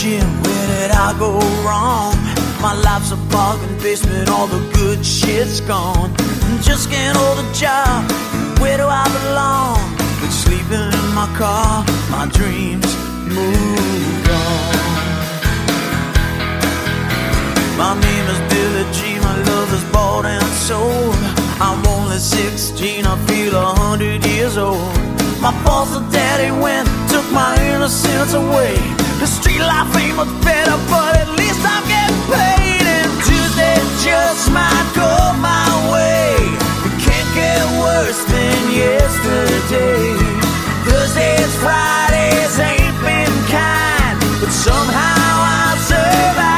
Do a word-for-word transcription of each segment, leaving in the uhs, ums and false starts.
Jim, where did I go wrong? My life's a bargain basement, all the good shit's gone. Just can't hold a job, where do I belong? Been sleeping in my car, my dreams moved on. My name is Billy Jean, my love is bought and sold. I'm only sixteen, I feel a hundred years old. My foster daddy went, took my innocence away. The street life ain't much better, but at least I'm getting paid. And Tuesday just might go my way. It can't get worse than yesterday. Thursdays, Fridays ain't been kind, but somehow I survived.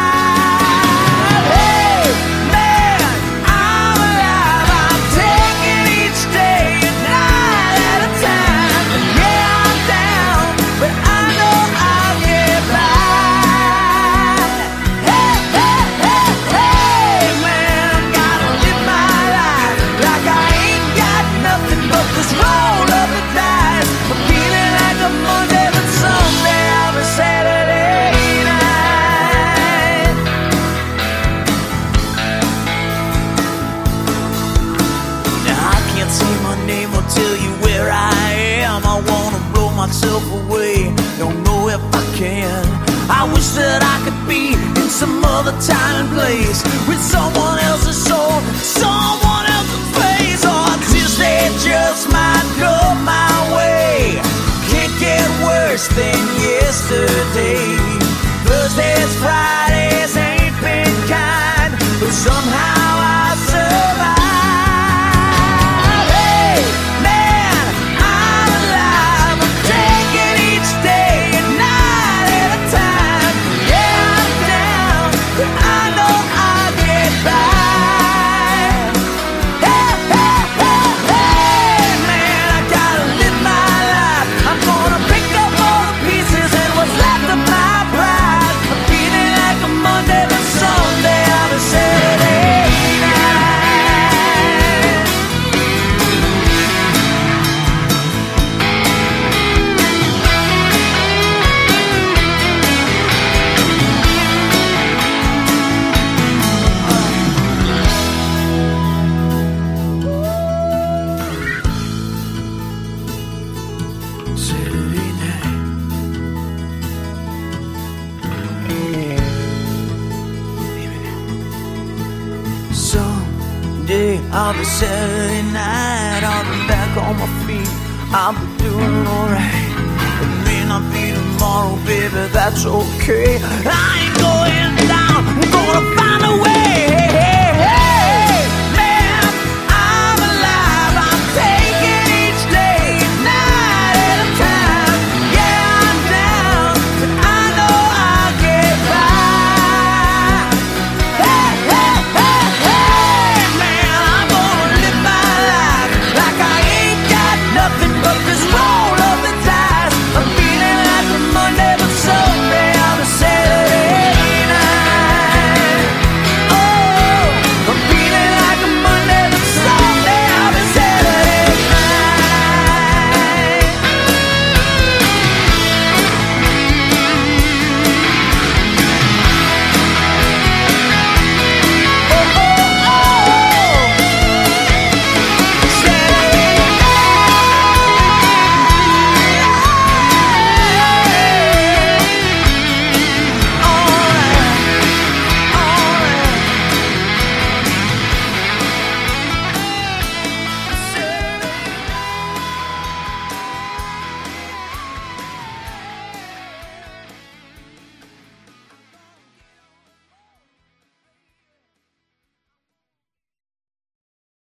Myself away, don't know if I can. I wish that I could be in some other time and place, with someone else's soul, someone else's face. Or Tuesday just might go my way. Can't get worse than yesterday. Thursdays, Fridays ain't been kind, but somehow I survived. I'll be Saturday night, I'll be back on my feet, I'll be doing alright. It may not be tomorrow, baby, that's okay. I ain't going down, I'm gonna find a way.